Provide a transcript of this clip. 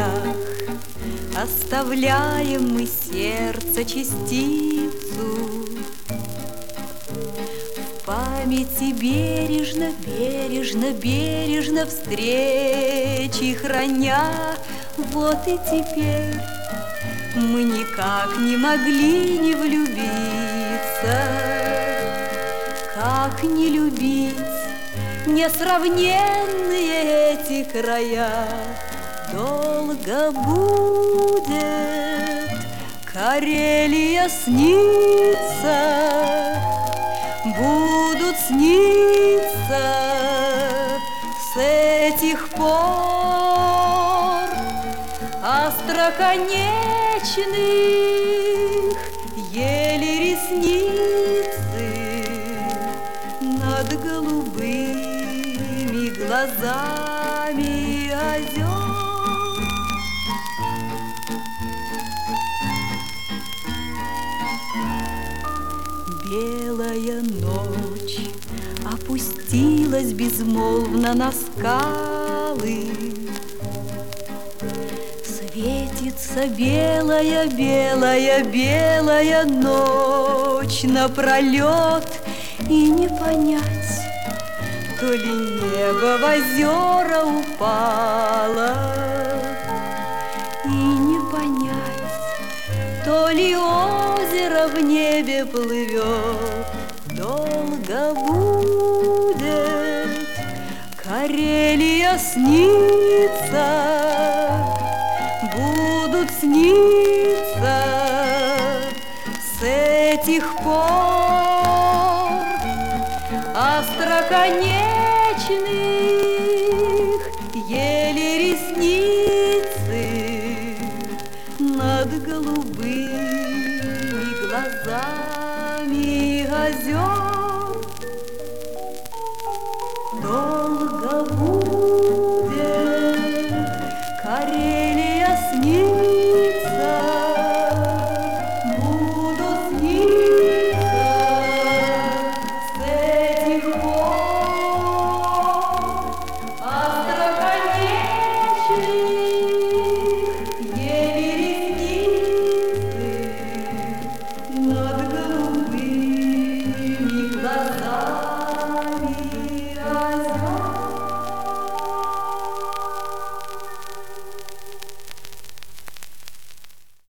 краях оставляем мы сердце частицу. В памяти бережно, бережно, бережно встречи храня. Вот и теперь мы никак не могли не влюбиться. Как не любить несравненные эти края? Долго будет Карелия сниться, будут сниться с этих пор остроконечных еле ресницы над голубыми глазами озер. Белая ночь опустилась безмолвно на скалы. Светится белая, белая, белая ночь напролет, и не понять, то ли небо в озера упало, и не понять, то ли озеро в небе плывет. Долго будет Карелия снится, будут сниться с этих пор остроконечных еле ресницы над голубыми глазами озер.